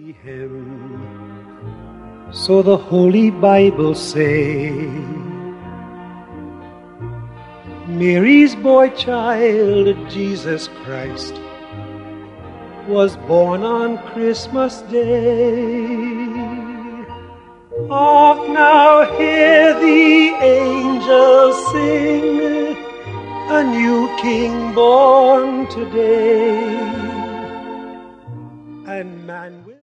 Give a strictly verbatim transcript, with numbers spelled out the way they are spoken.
him. So the Holy Bible say, Mary's boy child, Jesus Christ, was born on Christmas Day. Hark now, hear the angels sing, a new King born today, and man will